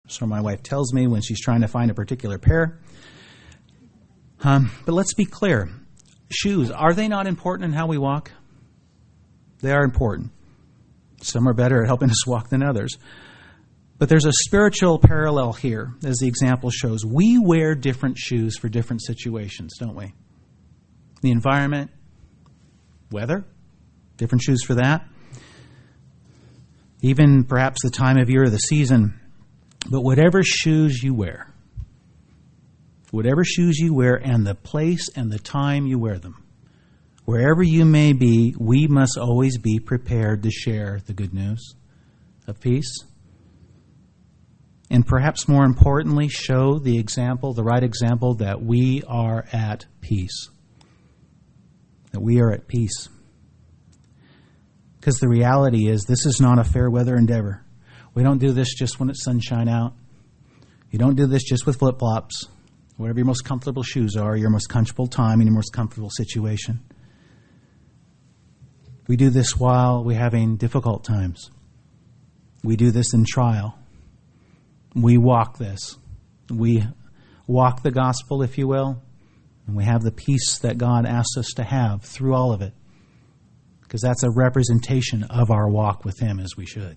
So my wife tells me when she's trying to find a particular pair. But let's be clear. Shoes, are they not important in how we walk? They are important. Some are better at helping us walk than others. But there's a spiritual parallel here, as the example shows. We wear different shoes for different situations, don't we? The environment, weather, different shoes for that. Even perhaps the time of year or the season. But whatever shoes you wear and the place and the time you wear them, wherever you may be, we must always be prepared to share the good news of peace. And perhaps more importantly, show the example, the right example, that we are at peace. That we are at peace. Because the reality is, this is not a fair weather endeavor. We don't do this just when it's sunshine out. You don't do this just with flip-flops. Whatever your most comfortable shoes are, your most comfortable time, and your most comfortable situation. We do this while we're having difficult times. We do this in trial. We walk this. We walk the gospel, if you will, and we have the peace that God asks us to have through all of it. Because that's a representation of our walk with Him, as we should.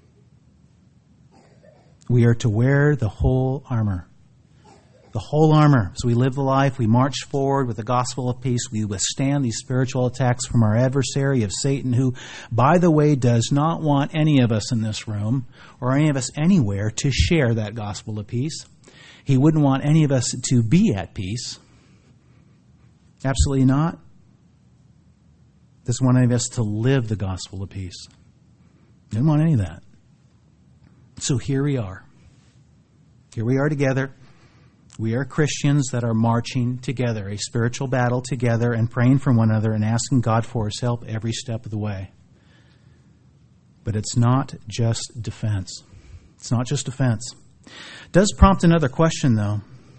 We are to wear the whole armor. The whole armor. As we live the life, we march forward with the gospel of peace. We withstand these spiritual attacks from our adversary of Satan, who, by the way, does not want any of us in this room or any of us anywhere to share that gospel of peace. He wouldn't want any of us to be at peace. Absolutely not. He doesn't want any of us to live the gospel of peace. He doesn't want any of that. So here we are. Here we are together. We are Christians that are marching together, a spiritual battle together, and praying for one another and asking God for His help every step of the way. But it's not just defense. It's not just defense. It does prompt another question, though.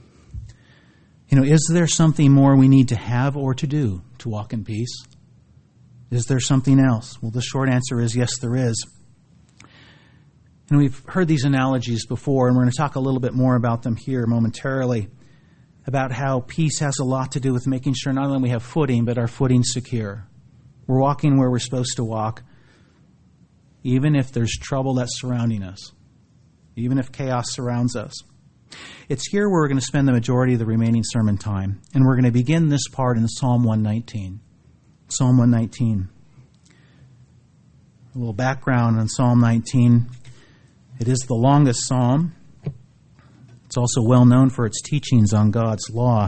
Is there something more we need to have or to do to walk in peace? Is there something else? Well, the short answer is yes, there is. And we've heard these analogies before, and we're going to talk a little bit more about them here momentarily, about how peace has a lot to do with making sure not only we have footing, but our footing's secure. We're walking where we're supposed to walk, even if there's trouble that's surrounding us, even if chaos surrounds us. It's here where we're going to spend the majority of the remaining sermon time, and we're going to begin this part in Psalm 119. Psalm 119. A little background on Psalm 19. It is the longest psalm. It's also well known for its teachings on God's law.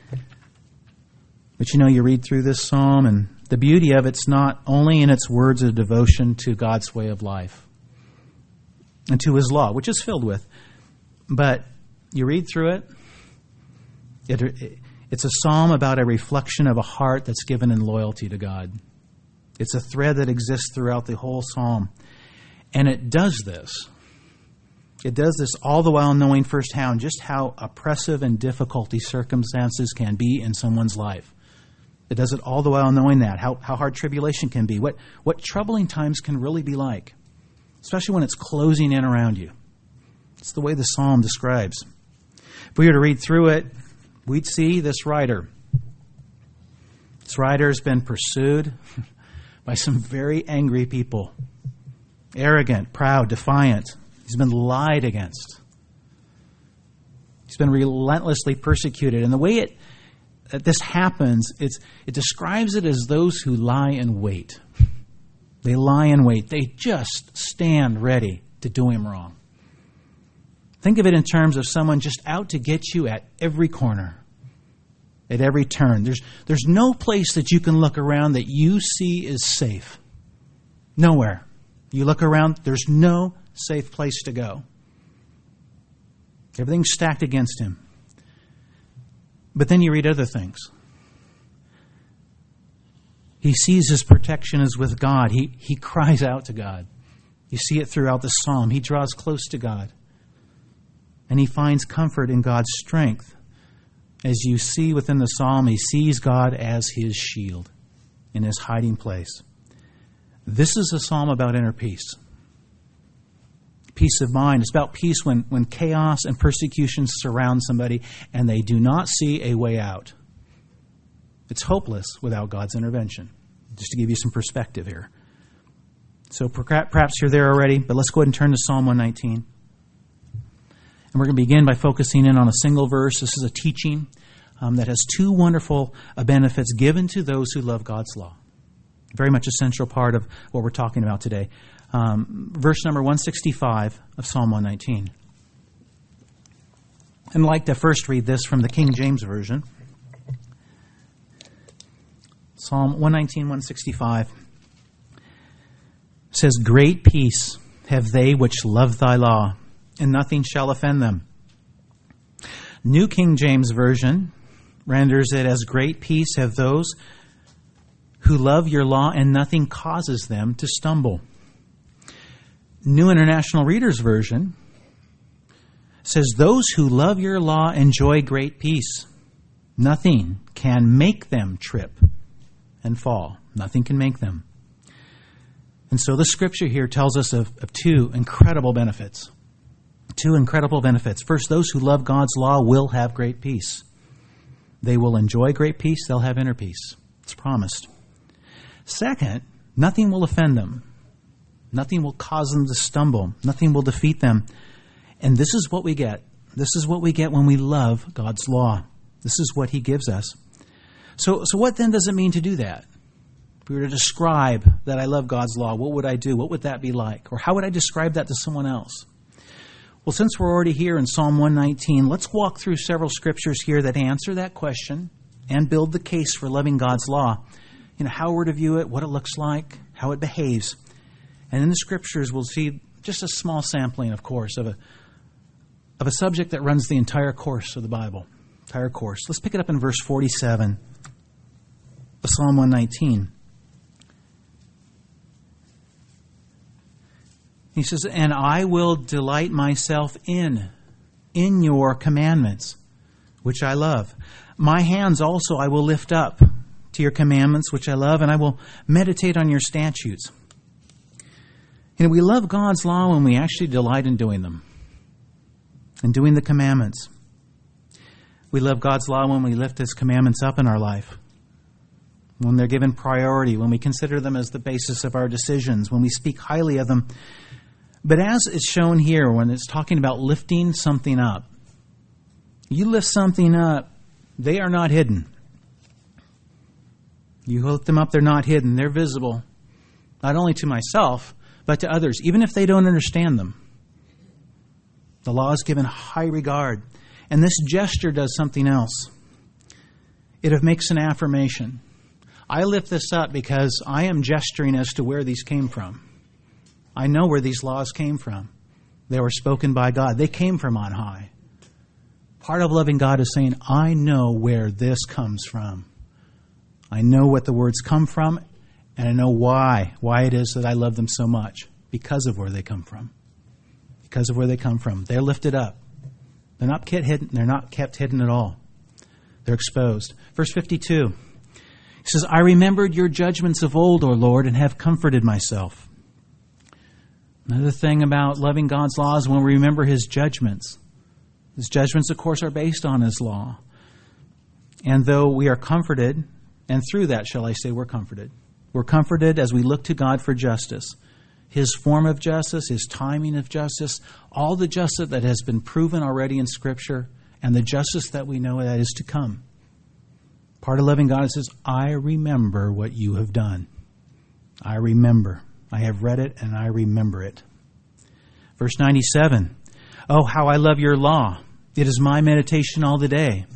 But you read through this psalm, and the beauty of it's not only in its words of devotion to God's way of life and to His law, which is filled with, but you read through it, it's a psalm about a reflection of a heart that's given in loyalty to God. It's a thread that exists throughout the whole psalm. And it does this. It does this all the while knowing firsthand just how oppressive and difficult these circumstances can be in someone's life. It does it all the while knowing that, how hard tribulation can be, what troubling times can really be like, especially when it's closing in around you. It's the way the psalm describes. If we were to read through it, we'd see this writer. This writer has been pursued by some very angry people. Arrogant, proud, defiant. He's been lied against. He's been relentlessly persecuted. And the way this happens, it describes it as those who lie in wait. They lie in wait. They just stand ready to do him wrong. Think of it in terms of someone just out to get you at every corner, at every turn. There's no place that you can look around that you see is safe. Nowhere. You look around, there's no safe place to go. Everything's stacked against him. But then you read other things. He sees his protection is with God. He cries out to God. You see it throughout the psalm. He draws close to God. And he finds comfort in God's strength. As you see within the psalm, he sees God as his shield in his hiding place. This is a psalm about inner peace. peace of mind. It's about peace when chaos and persecution surround somebody and they do not see a way out. It's hopeless without God's intervention. Just to give you some perspective here. So perhaps you're there already, but let's go ahead and turn to Psalm 119. And we're going to begin by focusing in on a single verse. This is a teaching that has two wonderful benefits given to those who love God's law. Very much a central part of what we're talking about today. Verse number 165 of Psalm 119. And I'd like to first read this from the King James Version. Psalm 119, 165 says, "Great peace have they which love thy law, and nothing shall offend them." New King James Version renders it as, "Great peace have those who love your law, and nothing causes them to stumble." New International Reader's Version says, "Those who love your law enjoy great peace. Nothing can make them trip and fall." Nothing can make them. And so the scripture here tells us of two incredible benefits. Two incredible benefits. First, those who love God's law will have great peace. They will enjoy great peace. They'll have inner peace. It's promised. Second, nothing will offend them. Nothing will cause them to stumble. Nothing will defeat them. And this is what we get. This is what we get when we love God's law. This is what He gives us. So what then does it mean to do that? If we were to describe that I love God's law, what would I do? What would that be like? Or how would I describe that to someone else? Well, since we're already here in Psalm 119, let's walk through several scriptures here that answer that question and build the case for loving God's law. How we're to view it, what it looks like, how it behaves. And in the scriptures, we'll see just a small sampling, of course, of a subject that runs the entire course of the Bible. Entire course. Let's pick it up in verse 47 of Psalm 119. He says, "And I will delight myself in your commandments, which I love. My hands also I will lift up to your commandments, which I love, and I will meditate on your statutes." We love God's law when we actually delight in doing them, and doing the commandments. We love God's law when we lift His commandments up in our life, when they're given priority, when we consider them as the basis of our decisions, when we speak highly of them. But as it's shown here, when it's talking about lifting something up, you lift something up, they are not hidden. You lift them up, they're not hidden. They're visible, not only to myself, but to others, even if they don't understand them. The law is given high regard. And this gesture does something else. It makes an affirmation. I lift this up because I am gesturing as to where these came from. I know where these laws came from. They were spoken by God. They came from on high. Part of loving God is saying, I know where this comes from. I know what the words come from, and I know why it is that I love them so much. Because of where they come from. Because of where they come from. They're lifted up. They're not kept hidden. They're not kept hidden at all. They're exposed. Verse 52. He says, "I remembered your judgments of old, O Lord, and have comforted myself." Another thing about loving God's law is when we remember His judgments. His judgments, of course, are based on His law. And though we are comforted, and through that, shall I say, we're comforted. We're comforted as we look to God for justice. His form of justice, His timing of justice, all the justice that has been proven already in Scripture, and the justice that we know that is to come. Part of loving God says, I remember what you have done. I remember. I have read it and I remember it. Verse 97. "Oh, how I love your law. It is my meditation all the day."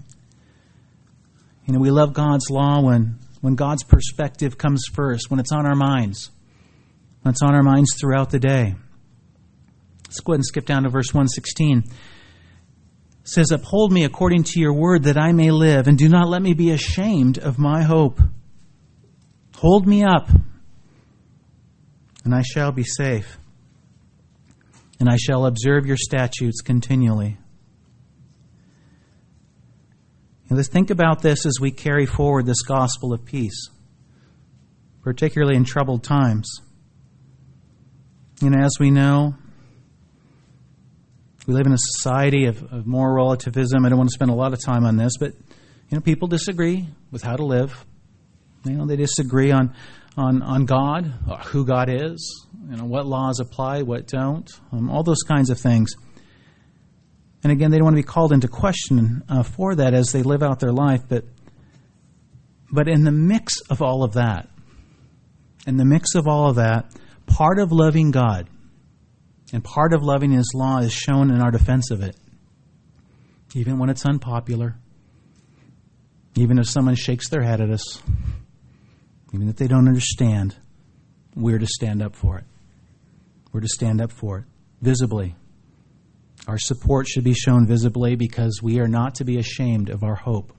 We love God's law when God's perspective comes first, when it's on our minds. When it's on our minds throughout the day. Let's go ahead and skip down to verse 116. It says, "Uphold me according to your word that I may live, and do not let me be ashamed of my hope. Hold me up, and I shall be safe, and I shall observe your statutes continually." Let's think about this as we carry forward this gospel of peace, particularly in troubled times. As we know, We live in a society of moral relativism. I don't want to spend a lot of time on this, but people disagree with how to live. They disagree on God, who God is, what laws apply, what don't, all those kinds of things. And again, they don't want to be called into question for that as they live out their life. But in the mix of all of that, part of loving God and part of loving His law is shown in our defense of it. Even when it's unpopular, even if someone shakes their head at us, even if they don't understand, we're to stand up for it. We're to stand up for it visibly. Our support should be shown visibly because we are not to be ashamed of our hope.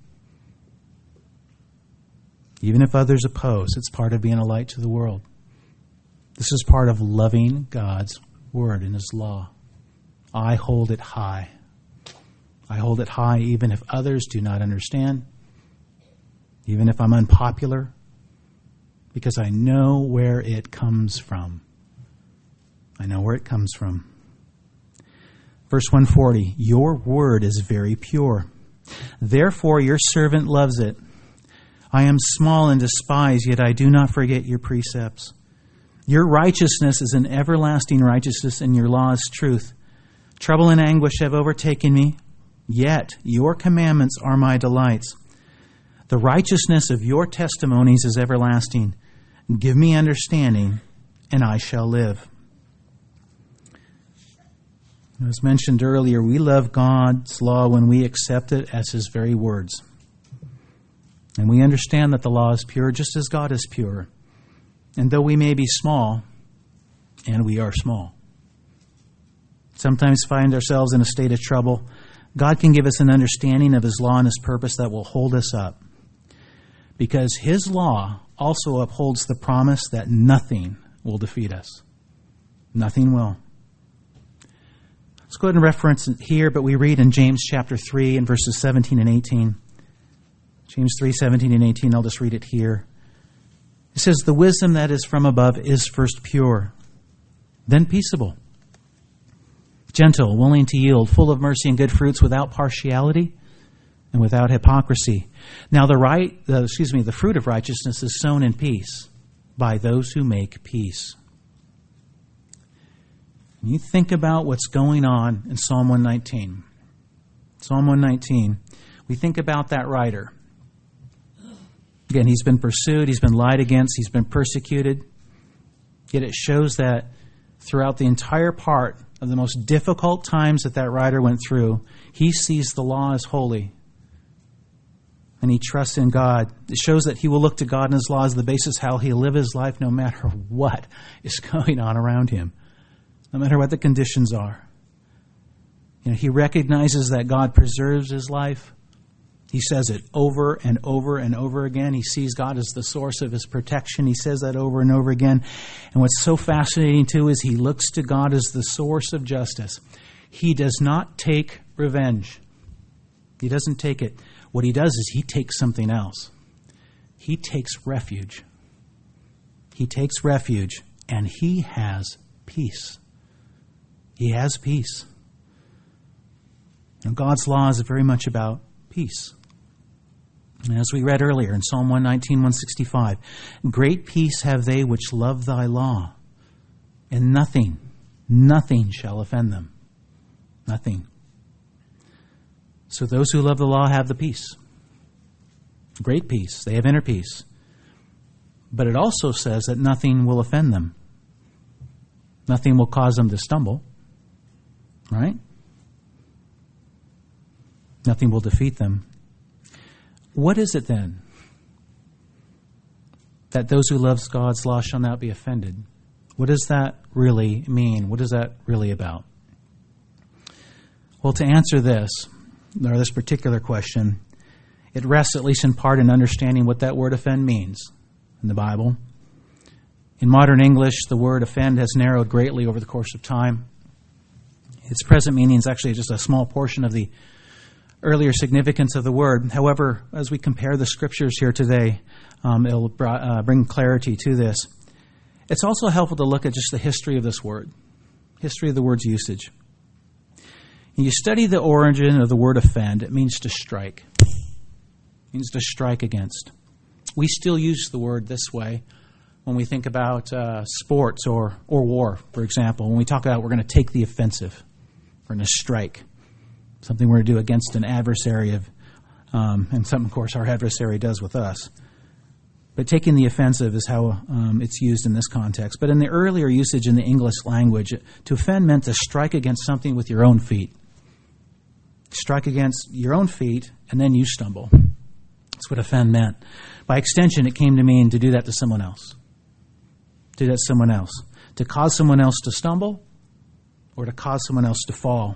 Even if others oppose, it's part of being a light to the world. This is part of loving God's Word and His law. I hold it high. I hold it high even if others do not understand, even if I'm unpopular, because I know where it comes from. I know where it comes from. Verse 140, your word is very pure. Therefore your servant loves it. I am small and despised, yet I do not forget your precepts. Your righteousness is an everlasting righteousness, and your law is truth. Trouble and anguish have overtaken me, yet your commandments are my delights. The righteousness of your testimonies is everlasting. Give me understanding, and I shall live. As mentioned earlier, we love God's law when we accept it as His very words. And we understand that the law is pure just as God is pure. And though we may be small, and we are small, sometimes find ourselves in a state of trouble, God can give us an understanding of His law and His purpose that will hold us up. Because His law also upholds the promise that nothing will defeat us. Nothing will. Let's go ahead and reference it here, but we read in James chapter 3 and verses 17 and 18. James 3, 17 and 18, I'll just read it here. It says, the wisdom that is from above is first pure, then peaceable, gentle, willing to yield, full of mercy and good fruits, without partiality and without hypocrisy. Now the fruit of righteousness is sown in peace by those who make peace. When you think about what's going on in Psalm 119. Psalm 119, we think about that writer. Again, he's been pursued, he's been lied against, he's been persecuted. Yet it shows that throughout the entire part of the most difficult times that writer went through, he sees the law as holy. And he trusts in God. It shows that he will look to God and His law as the basis how he'll live his life no matter what is going on around him. No matter what the conditions are. He recognizes that God preserves his life. He says it over and over and over again. He sees God as the source of his protection. He says that over and over again. And what's so fascinating too is he looks to God as the source of justice. He does not take revenge. He doesn't take it. What he does is he takes something else. He takes refuge. He takes refuge and he has peace. He has peace. And God's law is very much about peace. And as we read earlier in Psalm 119, 165, great peace have they which love thy law, and nothing shall offend them. Nothing. So those who love the law have the peace. Great peace. They have inner peace. But it also says that nothing will offend them. Nothing will cause them to stumble. Right? Nothing will defeat them. What is it then? That those who love God's law shall not be offended. What does that really mean? What is that really about? Well, to answer this particular question, it rests at least in part in understanding what that word offend means in the Bible. In modern English, the word offend has narrowed greatly over the course of time. Its present meaning is actually just a small portion of the earlier significance of the word. However, as we compare the scriptures here today, it'll bring clarity to this. It's also helpful to look at just the history of this word, history of the word's usage. You study the origin of the word offend, it means to strike. It means to strike against. We still use the word this way when we think about sports or war, for example. When we talk about we're going to take the offensive, we're going to strike, something we're going to do against an adversary, and something, of course, our adversary does with us. But taking the offensive is how it's used in this context. But in the earlier usage in the English language, to offend meant to strike against something with your own feet. Strike against your own feet, and then you stumble. That's what offend meant. By extension, it came to mean to do that to someone else. Do that to someone else. To cause someone else to stumble, or to cause someone else to fall.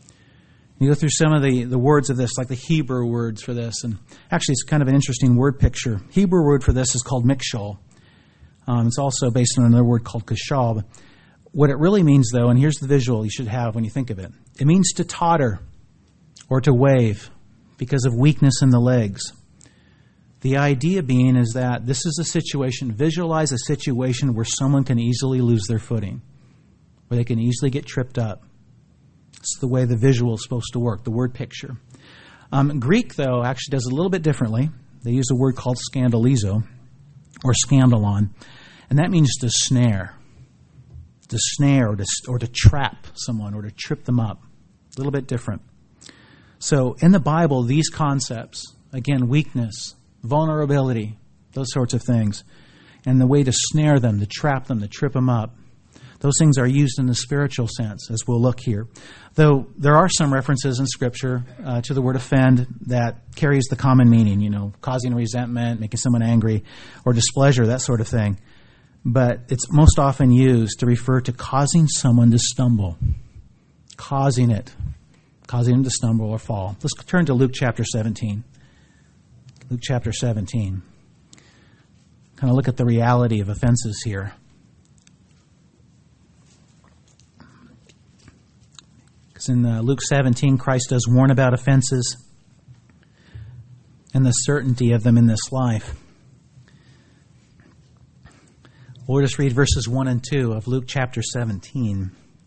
You go through some of the words of this, like the Hebrew words for this, and actually it's kind of an interesting word picture. Hebrew word for this is called mikshol. It's also based on another word called kashab. What it really means, though, and here's the visual you should have when you think of it. It means to totter or to wave because of weakness in the legs. The idea being is that this is a situation, visualize a situation where someone can easily lose their footing, where they can easily get tripped up. It's the way the visual is supposed to work, the word picture. Greek, though, actually does it a little bit differently. They use a word called scandalizo, or scandalon, and that means to snare. To snare, or to trap someone, or to trip them up. A little bit different. So in the Bible, these concepts, again, weakness, vulnerability, those sorts of things, and the way to snare them, to trap them, to trip them up, those things are used in the spiritual sense, as we'll look here. Though there are some references in Scripture to the word offend that carries the common meaning, causing resentment, making someone angry, or displeasure, that sort of thing. But it's most often used to refer to causing someone to stumble, causing them to stumble or fall. Let's turn to Luke chapter 17. Luke chapter 17. Kind of look at the reality of offenses here. Because in Luke 17, Christ does warn about offenses and the certainty of them in this life. We'll just read verses 1 and 2 of Luke chapter 17.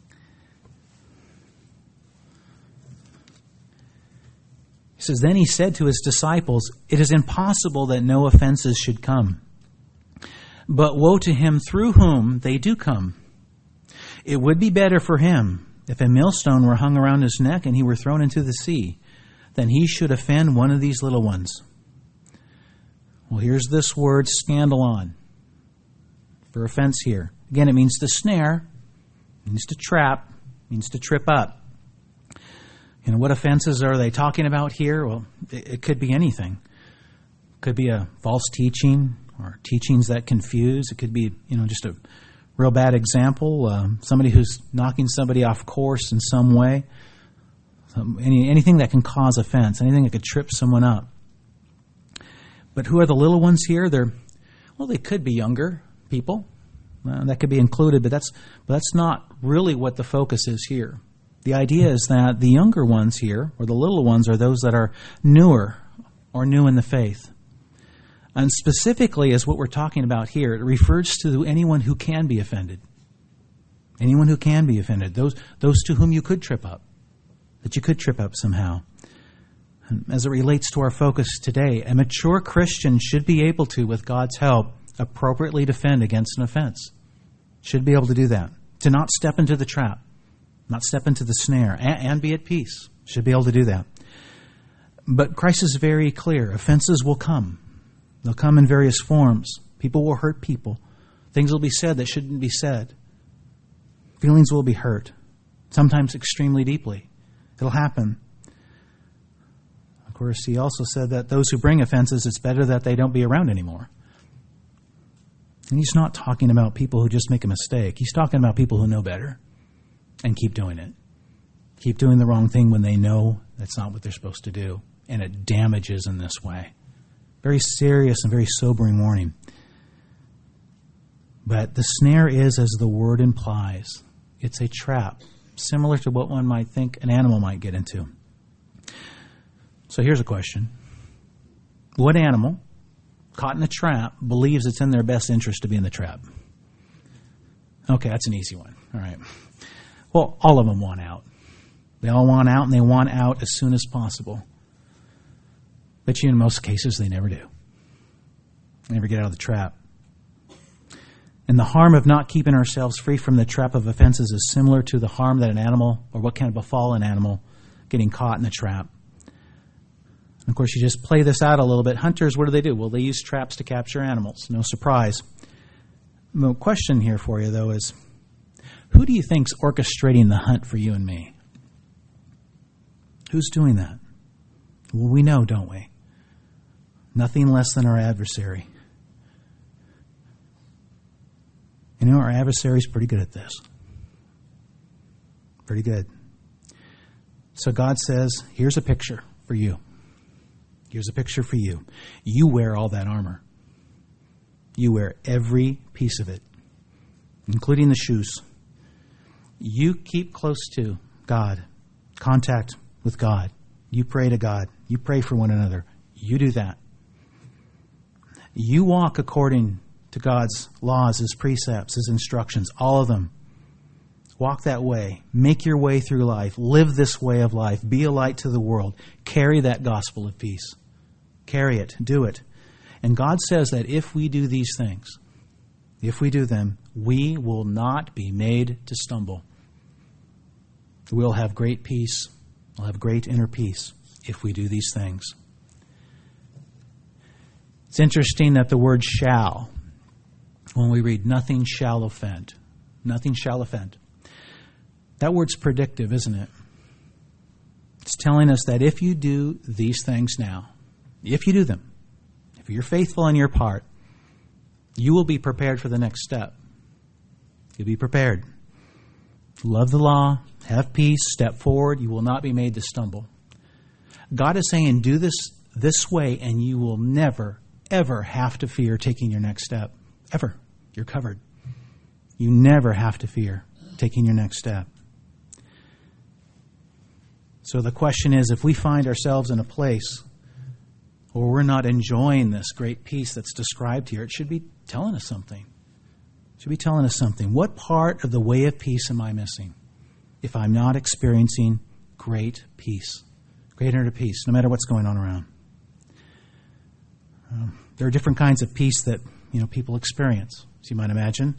He says, "Then he said to his disciples, 'It is impossible that no offenses should come. But woe to him through whom they do come. It would be better for him if a millstone were hung around his neck and he were thrown into the sea, than he should offend one of these little ones.'" Well, here's this word, scandalon, for offense here. Again, it means to snare, it means to trap, it means to trip up. What offenses are they talking about here? Well, it could be anything. It could be a false teaching or teachings that confuse. It could be, just a real bad example, somebody who's knocking somebody off course in some way. Anything that can cause offense, anything that could trip someone up. But who are the little ones here? They could be younger people. That could be included, but that's not really what the focus is here. The idea is that the younger ones here, or the little ones, are those that are newer or new in the faith. And specifically, as what we're talking about here, it refers to anyone who can be offended. Anyone who can be offended. Those to whom you could trip up. That you could trip up somehow. And as it relates to our focus today, a mature Christian should be able to, with God's help, appropriately defend against an offense. Should be able to do that. To not step into the trap. Not step into the snare, and be at peace. Should be able to do that. But Christ is very clear. Offenses will come. They'll come in various forms. People will hurt people. Things will be said that shouldn't be said. Feelings will be hurt. Sometimes extremely deeply. It'll happen. Of course, he also said that those who bring offenses, it's better that they don't be around anymore. And he's not talking about people who just make a mistake. He's talking about people who know better. And keep doing it. Keep doing the wrong thing when they know that's not what they're supposed to do. And it damages in this way. Very serious and very sobering warning. But the snare is, as the word implies, it's a trap. Similar to what one might think an animal might get into. So here's a question. What animal, caught in a trap, believes it's in their best interest to be in the trap? Okay, that's an easy one. All right. Well, all of them want out. They all want out, and they want out as soon as possible. But in most cases, they never do. They never get out of the trap. And the harm of not keeping ourselves free from the trap of offenses is similar to the harm that an animal, or what can befall an animal, getting caught in the trap. And of course, you just play this out a little bit. Hunters, what do? Well, they use traps to capture animals. No surprise. The question here for you, though, is who do you think's orchestrating the hunt for you and me? Who's doing that? Well, we know, don't we? Nothing less than our adversary. You know, our adversary's pretty good at this. Pretty good. So God says, here's a picture for you. Here's a picture for you. You wear all that armor. You wear every piece of it, including the shoes. You keep close to God, contact with God. You pray to God. You pray for one another. You do that. You walk according to God's laws, His precepts, His instructions, all of them. Walk that way. Make your way through life. Live this way of life. Be a light to the world. Carry that gospel of peace. Carry it. Do it. And God says that if we do these things, if we do them, we will not be made to stumble. We'll have great peace. We'll have great inner peace if we do these things. It's interesting that the word shall, when we read nothing shall offend, nothing shall offend. That word's predictive, isn't it? It's telling us that if you do these things now, if you do them, if you're faithful in your part, you will be prepared for the next step. You'll be prepared. Love the law, have peace, step forward. You will not be made to stumble. God is saying, do this way, and you will never, ever have to fear taking your next step. Ever. You're covered. You never have to fear taking your next step. So the question is, if we find ourselves in a place where we're not enjoying this great peace that's described here, it should be telling us something. It should be telling us something. What part of the way of peace am I missing if I'm not experiencing great peace, great inner peace, no matter what's going on around? There are different kinds of peace that people experience, as you might imagine.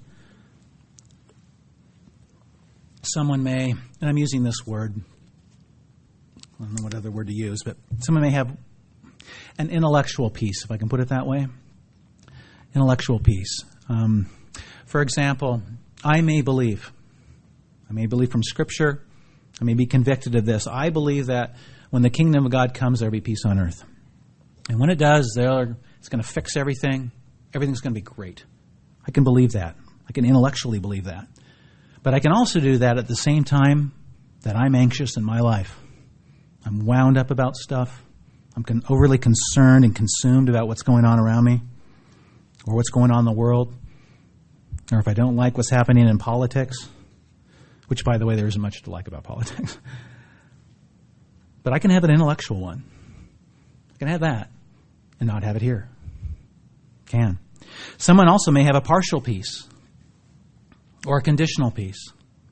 Someone may, and I'm using this word, I don't know what other word to use, but someone may have an intellectual peace, if I can put it that way. Intellectual peace. For example, I may believe from Scripture, I may be convicted of this. I believe that when the kingdom of God comes, there will be peace on earth. And when it does, it's going to fix everything. Everything's going to be great. I can believe that. I can intellectually believe that. But I can also do that at the same time that I'm anxious in my life. I'm wound up about stuff. I'm overly concerned and consumed about what's going on around me or what's going on in the world. Or if I don't like what's happening in politics, which, by the way, there isn't much to like about politics. But I can have an intellectual one. I can have that and not have it here. Can. Someone also may have a partial peace or a conditional peace.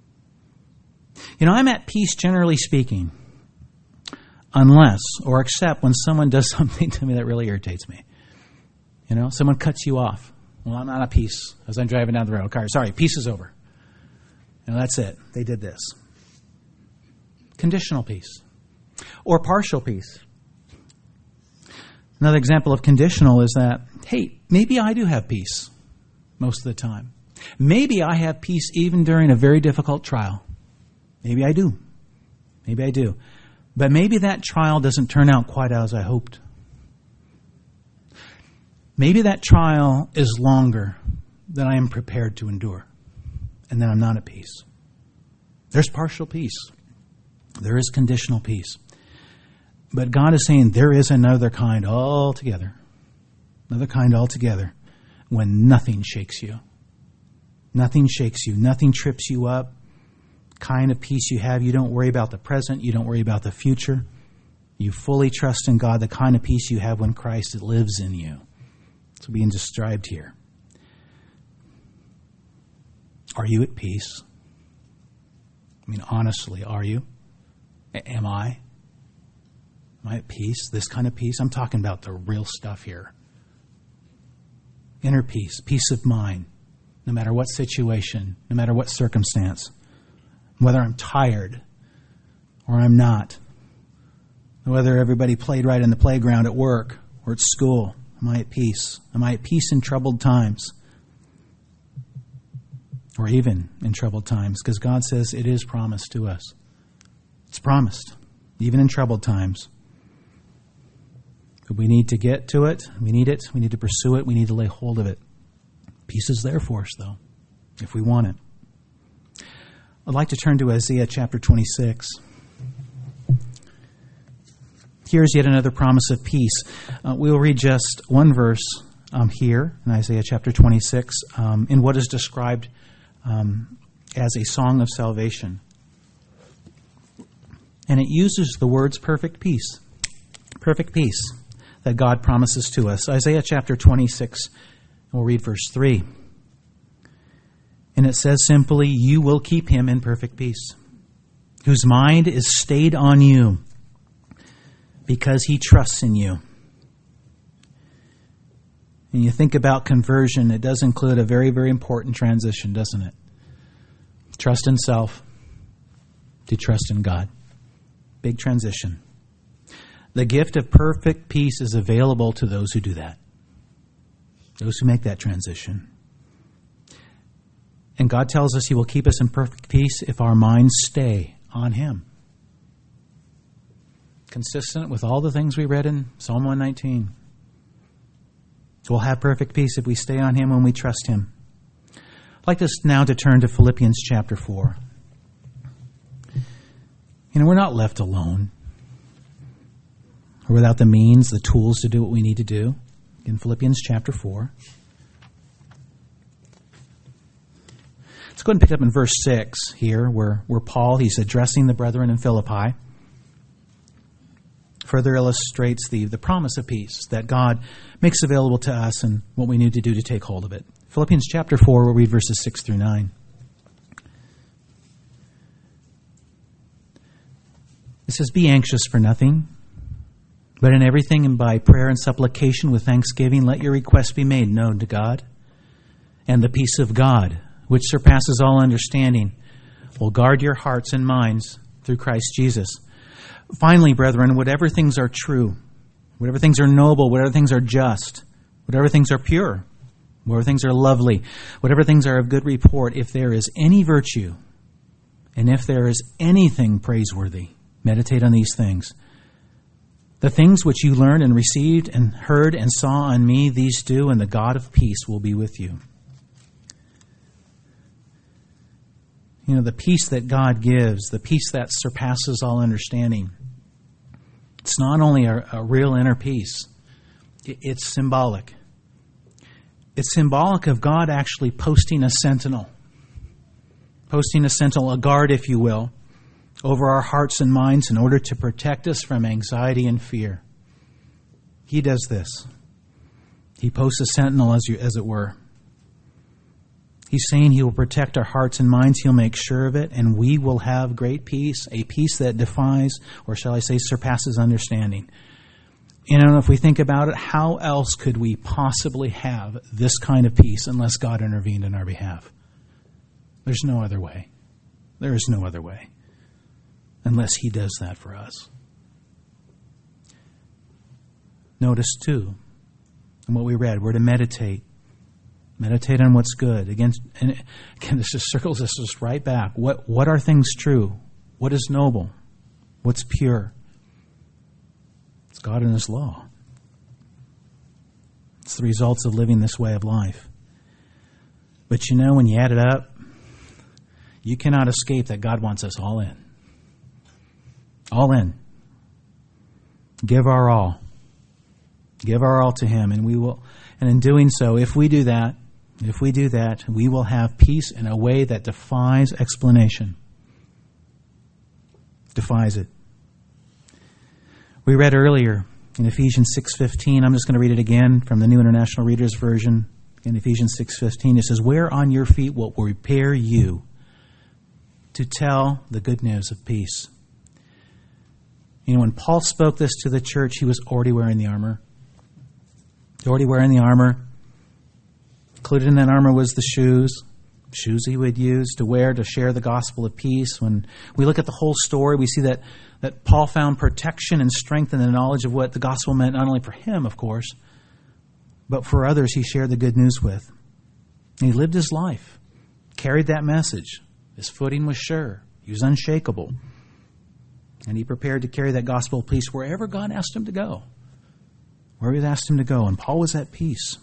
I'm at peace, generally speaking, unless or except when someone does something to me that really irritates me. Someone cuts you off. Well, I'm not at peace as I'm driving down the road. Okay, sorry, peace is over. That's it. They did this. Conditional peace. Or partial peace. Another example of conditional is that, hey, maybe I do have peace most of the time. Maybe I have peace even during a very difficult trial. Maybe I do. Maybe I do. But maybe that trial doesn't turn out quite as I hoped. Maybe that trial is longer than I am prepared to endure, and then I'm not at peace. There's partial peace. There is conditional peace. But God is saying there is another kind altogether. Another kind altogether when nothing shakes you. Nothing shakes you. Nothing trips you up. Kind of peace you have. You don't worry about the present. You don't worry about the future. You fully trust in God, the kind of peace you have when Christ lives in you. It's being described here. Are you at peace? Honestly, are you? Am I? Am I at peace? This kind of peace? I'm talking about the real stuff here. Inner peace, peace of mind, no matter what situation, no matter what circumstance, whether I'm tired or I'm not, whether everybody played right in the playground at work or at school. Am I at peace? Am I at peace in troubled times? Or even in troubled times? Because God says it is promised to us. It's promised, even in troubled times. But we need to get to it. We need it. We need to pursue it. We need to lay hold of it. Peace is there for us, though, if we want it. I'd like to turn to Isaiah chapter 26. Here's yet another promise of peace. We'll read just one verse here in Isaiah chapter 26 in what is described as a song of salvation. And it uses the words perfect peace that God promises to us. Isaiah chapter 26, we'll read verse 3. And it says simply, you will keep him in perfect peace, whose mind is stayed on you, because he trusts in you. And you think about conversion, it does include a very, very important transition, doesn't it? Trust in self to trust in God. Big transition. The gift of perfect peace is available to those who do that, those who make that transition. And God tells us he will keep us in perfect peace if our minds stay on him. Consistent with all the things we read in Psalm 119. We'll have perfect peace if we stay on him when we trust him. I'd like us now to turn to Philippians chapter 4. We're not left alone or without the means, the tools to do what we need to do. In Philippians chapter 4. Let's go ahead and pick up in verse 6 here, where Paul, he's addressing the brethren in Philippi. Further illustrates the promise of peace that God makes available to us and what we need to do to take hold of it. Philippians chapter 4, we'll read verses 6 through 9. It says, be anxious for nothing, but in everything and by prayer and supplication with thanksgiving, let your requests be made known to God. And the peace of God, which surpasses all understanding, will guard your hearts and minds through Christ Jesus. Finally, brethren, whatever things are true, whatever things are noble, whatever things are just, whatever things are pure, whatever things are lovely, whatever things are of good report, if there is any virtue, and if there is anything praiseworthy, meditate on these things. The things which you learned and received and heard and saw on me, these do, and the God of peace will be with you. The peace that God gives, the peace that surpasses all understanding. It's not only a real inner peace. It's symbolic. It's symbolic of God actually posting a sentinel, a guard, if you will, over our hearts and minds in order to protect us from anxiety and fear. He does this. He posts a sentinel, as it were. He's saying he will protect our hearts and minds. He'll make sure of it, and we will have great peace, a peace that defies, or shall I say, surpasses understanding. If we think about it, how else could we possibly have this kind of peace unless God intervened on our behalf? There's no other way. There is no other way unless he does that for us. Notice, too, in what we read, we're to meditate. Meditate on what's good. Again, this just circles us just right back. What are things true? What is noble? What's pure? It's God and his law. It's the results of living this way of life. But when you add it up, you cannot escape that God wants us all in. All in. Give our all. Give our all to him, and we will. And in doing so, if we do that, we will have peace in a way that defies explanation. Defies it. We read earlier in Ephesians 6:15. I'm just going to read it again from the New International Reader's Version. In Ephesians 6:15, it says, "Where on your feet will prepare you to tell the good news of peace." You know, when Paul spoke this to the church, he was already wearing the armor. Already wearing the armor. Included in that armor was the shoes he would use to wear to share the gospel of peace. When we look at the whole story, we see that Paul found protection and strength in the knowledge of what the gospel meant, not only for him, of course, but for others he shared the good news with. And he lived his life, carried that message. His footing was sure. He was unshakable. And he prepared to carry that gospel of peace wherever God asked him to go. Wherever he asked him to go. And Paul was at peace.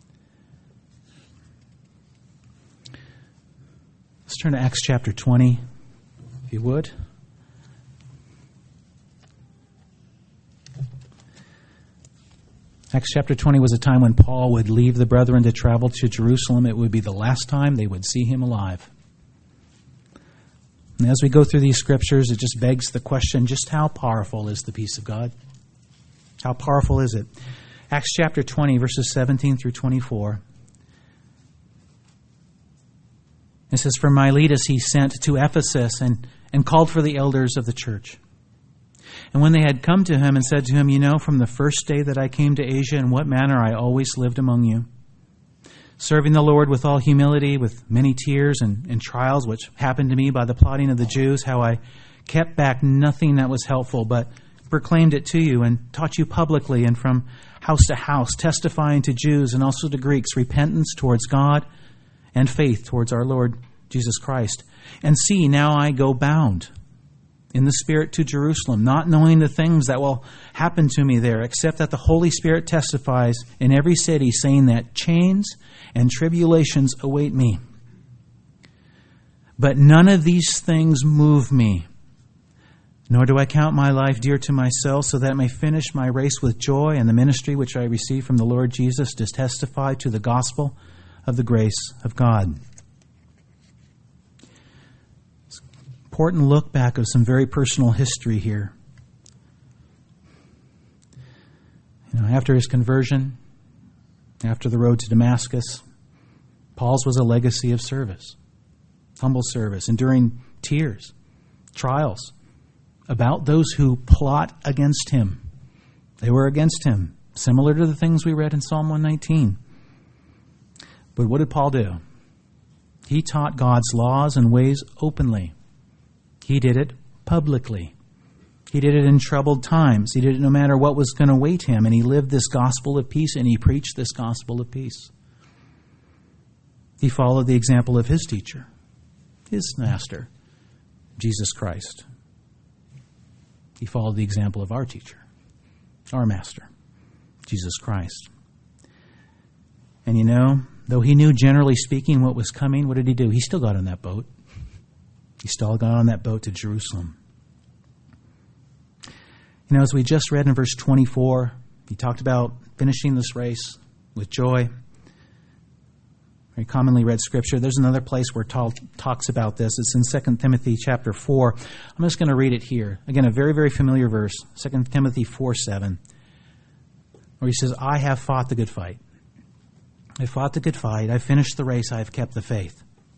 Let's turn to Acts chapter 20, if you would. Acts chapter 20 was a time when Paul would leave the brethren to travel to Jerusalem. It would be the last time they would see him alive. And as we go through these scriptures, it just begs the question, just how powerful is the peace of God? How powerful is it? Acts chapter 20, verses 17 through 24. It says, "From Miletus he sent to Ephesus and called for the elders of the church. And when they had come to him and said to him, you know, from the first day that I came to Asia, in what manner I always lived among you, serving the Lord with all humility, with many tears and trials, which happened to me by the plotting of the Jews, how I kept back nothing that was helpful, but proclaimed it to you and taught you publicly and from house to house, testifying to Jews and also to Greeks, repentance towards God and faith towards our Lord Jesus Christ. And see, now I go bound in the Spirit to Jerusalem, not knowing the things that will happen to me there, except that the Holy Spirit testifies in every city, saying that chains and tribulations await me. But none of these things move me, nor do I count my life dear to myself, so that I may finish my race with joy and the ministry which I received from the Lord Jesus to testify to the gospel of the grace of God." Important look back of some very personal history here. You know, after his conversion, after the road to Damascus, Paul's was a legacy of service, humble service, enduring tears, trials about those who plot against him. They were against him, similar to the things we read in Psalm 119. But what did Paul do? He taught God's laws and ways openly. He did it publicly. He did it in troubled times. He did it no matter what was going to await him. And he lived this gospel of peace, and he preached this gospel of peace. He followed the example of his teacher, his master, Jesus Christ. He followed the example of our teacher, our master, Jesus Christ. And you know, though he knew, generally speaking, what was coming, what did he do? He still got on that boat. He still got on that boat to Jerusalem. You know, as we just read in verse 24, he talked about finishing this race with joy. Very commonly read scripture. There's another place where Paul talks about this. It's in 2 Timothy chapter 4. I'm just going to read it here. Again, a very, very familiar verse, 2 Timothy 4:7, where he says, "I have fought the good fight. I fought the good fight. I finished the race. I have kept the faith."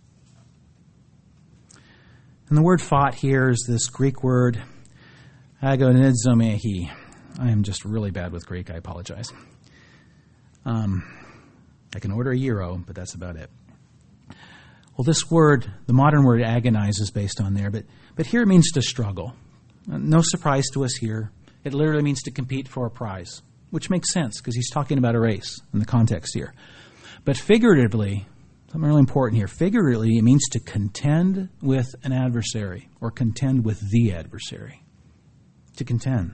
And the word fought here is this Greek word, agonizomehi. I am just really bad with Greek. I apologize. I can order a euro, but that's about it. Well, this word, the modern word agonize, is based on there, but here it means to struggle. No surprise to us here. It literally means to compete for a prize, which makes sense because he's talking about a race in the context here. But figuratively, something really important here, figuratively it means to contend with an adversary or contend with the adversary. To contend.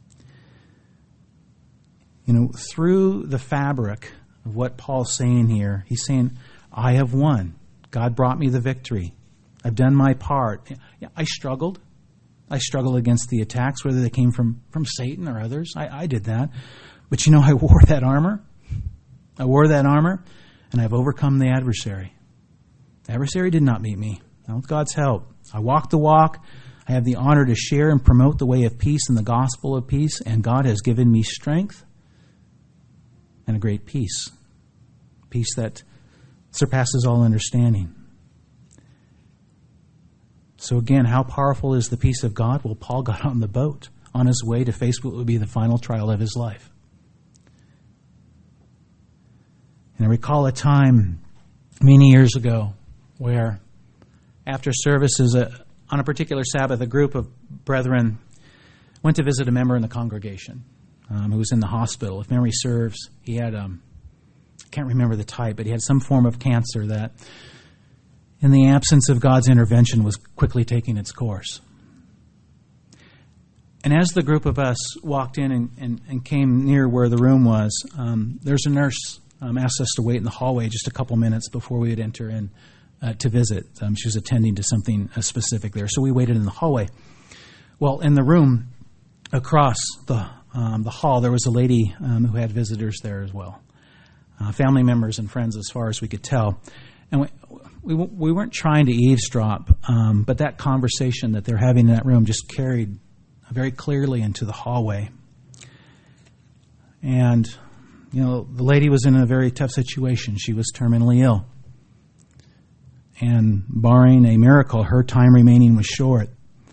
You know, through the fabric of what Paul's saying here, he's saying, I have won. God brought me the victory. I've done my part. Yeah, I struggled. I struggled against the attacks, whether they came from Satan or others. I did that. But you know, I wore that armor. I wore that armor, and I've overcome the adversary. The adversary did not meet me. Not with God's help. I walked the walk. I have the honor to share and promote the way of peace and the gospel of peace, and God has given me strength and a great peace. Peace that surpasses all understanding. So again, how powerful is the peace of God? Well, Paul got on the boat on his way to face what would be the final trial of his life. And I recall a time many years ago where after services on a particular Sabbath, a group of brethren went to visit a member in the congregation who was in the hospital. If memory serves, he had, I can't remember the type, but he had some form of cancer that, in the absence of God's intervention, was quickly taking its course. And as the group of us walked in and came near where the room was, there's a nurse asked us to wait in the hallway just a couple minutes before we would enter in to visit. She was attending to something specific there, so we waited in the hallway. Well, in the room across the hall, there was a lady who had visitors there as well, family members and friends as far as we could tell. And we weren't trying to eavesdrop, but that conversation that they're having in that room just carried very clearly into the hallway. And, the lady was in a very tough situation. She was terminally ill. And barring a miracle, her time remaining was short.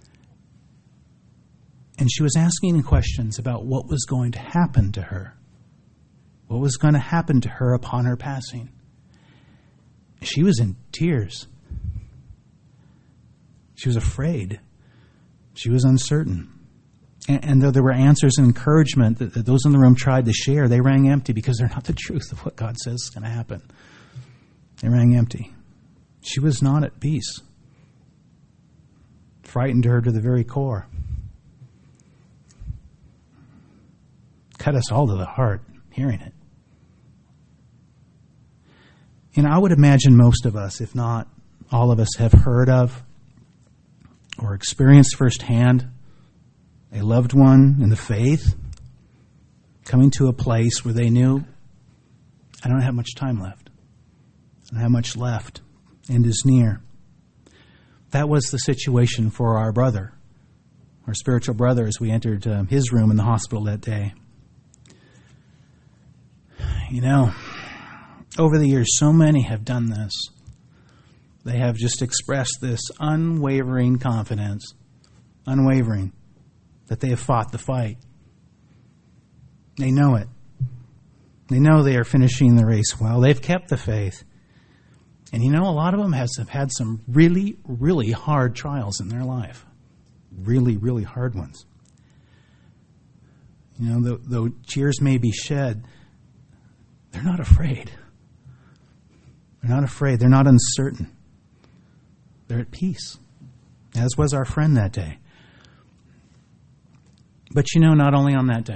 And she was asking questions about what was going to happen to her. What was going to happen to her upon her passing. She was in tears. She was afraid. She was uncertain. And though there were answers and encouragement that those in the room tried to share, they rang empty because they're not the truth of what God says is going to happen. They rang empty. She was not at peace. Frightened her to the very core. Cut us all to the heart hearing it. I would imagine most of us, if not all of us, have heard of or experienced firsthand a loved one in the faith coming to a place where they knew, I don't have much time left. I don't have much left. End is near. That was the situation for our brother, our spiritual brother, as we entered his room in the hospital that day. Over the years, so many have done this. They have just expressed this unwavering confidence, that they have fought the fight. They know it. They know they are finishing the race well. They've kept the faith. And a lot of them have had some really, really hard trials in their life. Really, really hard ones. Though tears may be shed, they're not afraid. They're not afraid. They're not uncertain. They're at peace, as was our friend that day. But not only on that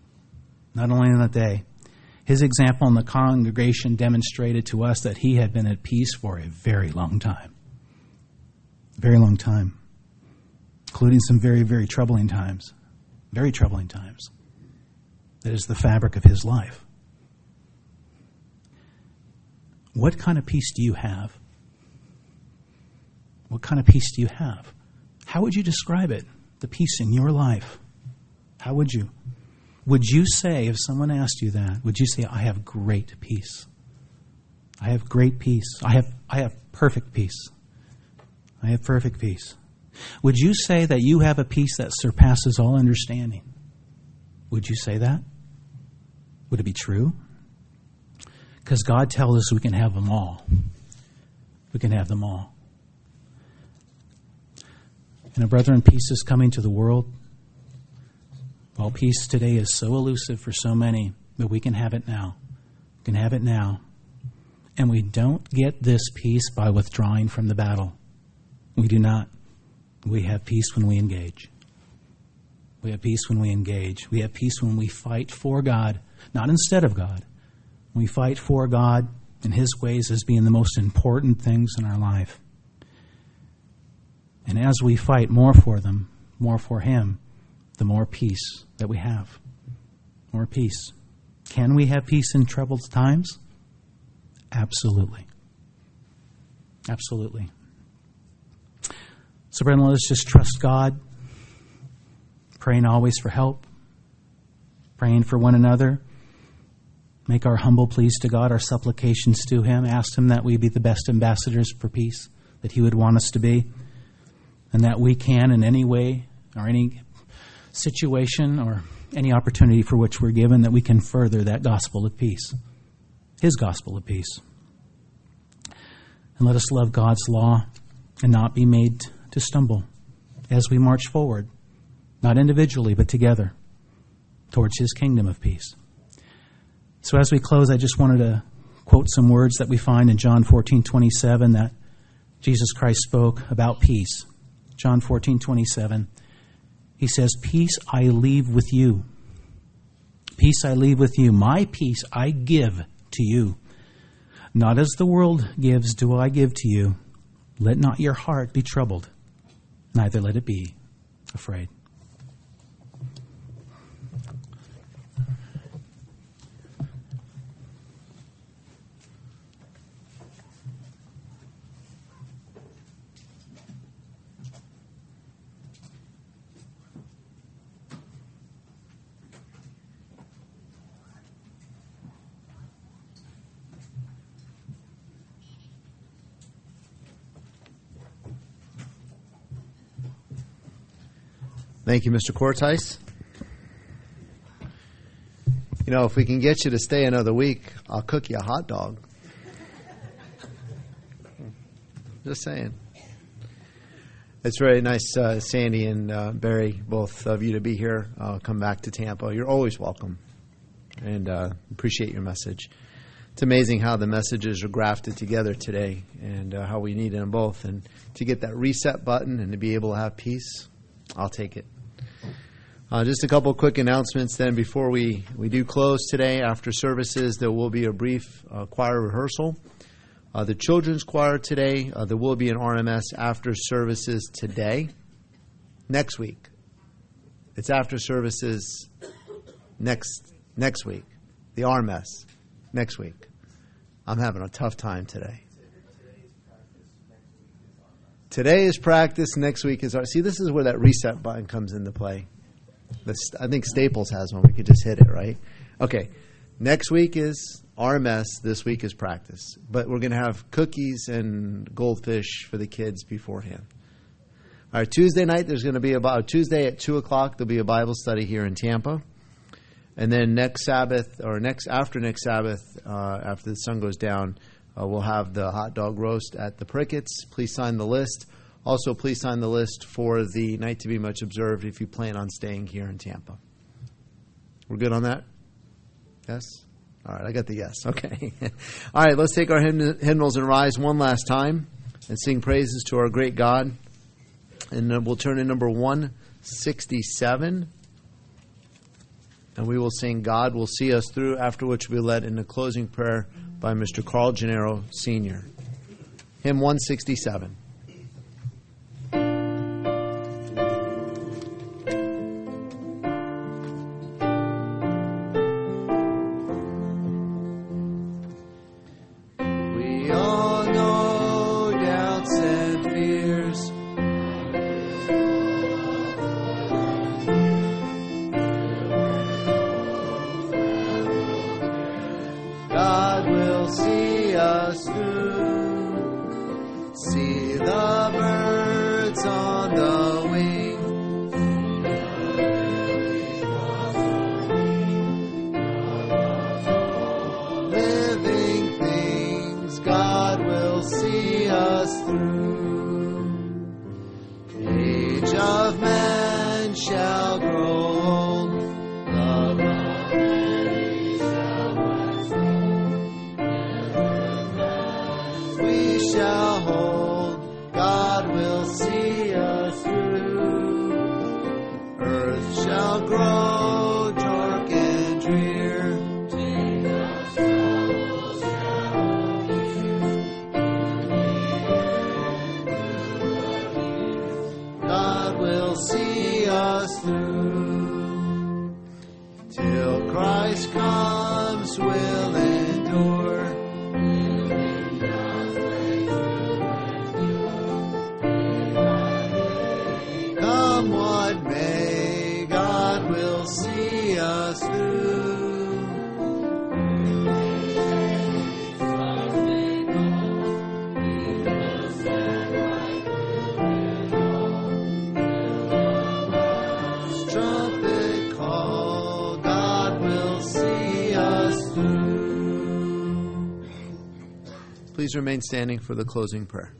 day, his example in the congregation demonstrated to us that he had been at peace for a very long time. Very long time. Including some very, very troubling times. Very troubling times. That is the fabric of his life. What kind of peace do you have? What kind of peace do you have? How would you describe it, the peace in your life? How would you? Would you say, if someone asked you that, would you say, I have great peace? I have great peace. I have perfect peace. I have perfect peace. Would you say that you have a peace that surpasses all understanding? Would you say that? Would it be true? Because God tells us we can have them all. We can have them all. And brethren, peace is coming to the world. Well, peace today is so elusive for so many, but we can have it now. We can have it now. And we don't get this peace by withdrawing from the battle. We do not. We have peace when we engage. We have peace when we engage. We have peace when we fight for God, not instead of God. We fight for God and His ways as being the most important things in our life. And as we fight more for them, more for Him, the more peace that we have. More peace. Can we have peace in troubled times? Absolutely. Absolutely. So, brethren, let us just trust God, praying always for help, praying for one another. Make our humble pleas to God, our supplications to Him. Ask Him that we be the best ambassadors for peace that He would want us to be, and that we can in any way or any situation or any opportunity for which we're given, that we can further that gospel of peace, His gospel of peace. And let us love God's law and not be made to stumble as we march forward, not individually, but together towards His kingdom of peace. So as we close, I just wanted to quote some words that we find in John 14:27 that Jesus Christ spoke about peace. John 14:27. He says, "Peace I leave with you. Peace I leave with you. My peace I give to you. Not as the world gives do I give to you. Let not your heart be troubled, neither let it be afraid." Thank you, Mr. Cortice. You know, if we can get you to stay another week, I'll cook you a hot dog. Just saying. It's very nice, Sandy and Barry, both of you, to be here. Come back to Tampa. You're always welcome, and appreciate your message. It's amazing how the messages are grafted together today, and how we need them both. And to get that reset button and to be able to have peace, I'll take it. Just a couple quick announcements then before we do close today. After services, there will be a brief choir rehearsal. The children's choir today, there will be an RMS after services today. Next week. It's after services next week. The RMS next week. I'm having a tough time today. Today is practice, next week is our... See, this is where that reset button comes into play. I think Staples has one. We could just hit it, right? Okay. Next week is RMS. This week is practice. But we're going to have cookies and goldfish for the kids beforehand. All right, Tuesday night, there's going to be Tuesday at 2 o'clock, there'll be a Bible study here in Tampa. And then next Sabbath, or after next Sabbath, after the sun goes down, we'll have the hot dog roast at the Pricketts. Please sign the list. Also, please sign the list for the night to be much observed if you plan on staying here in Tampa. We're good on that? Yes? All right, I got the yes. Okay. All right, let's take our hymnals and rise one last time and sing praises to our great God. And we'll turn to number 167. And we will sing "God Will See Us Through," after which we'll be led in a closing prayer by Mr. Carl Gennaro, Sr. Hymn 167. Strong Please remain standing for the closing prayer.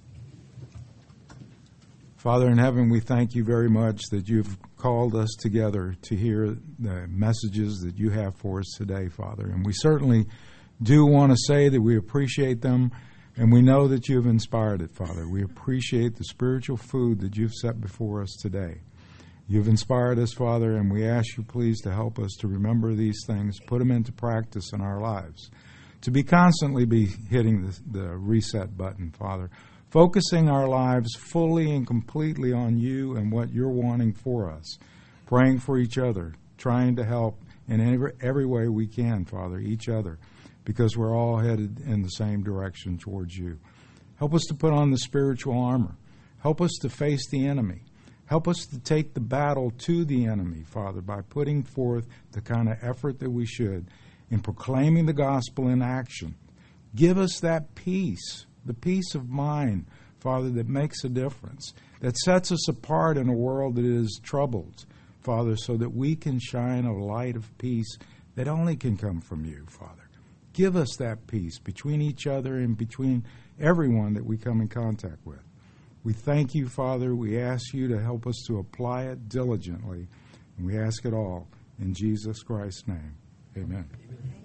Father in heaven, we thank you very much that you've called us together to hear the messages that you have for us today, Father. And we certainly do want to say that we appreciate them, and we know that you've inspired it, Father. We appreciate the spiritual food that you've set before us today. You've inspired us, Father, and we ask you, please, to help us to remember these things, put them into practice in our lives, to be constantly hitting the reset button, Father, focusing our lives fully and completely on you and what you're wanting for us, praying for each other, trying to help in every way we can, Father, each other, because we're all headed in the same direction towards you. Help us to put on the spiritual armor. Help us to face the enemy. Help us to take the battle to the enemy, Father, by putting forth the kind of effort that we should in proclaiming the gospel in action. Give us that peace, the peace of mind, Father, that makes a difference, that sets us apart in a world that is troubled, Father, so that we can shine a light of peace that only can come from you, Father. Give us that peace between each other and between everyone that we come in contact with. We thank you, Father. We ask you to help us to apply it diligently, and we ask it all in Jesus Christ's name. Amen.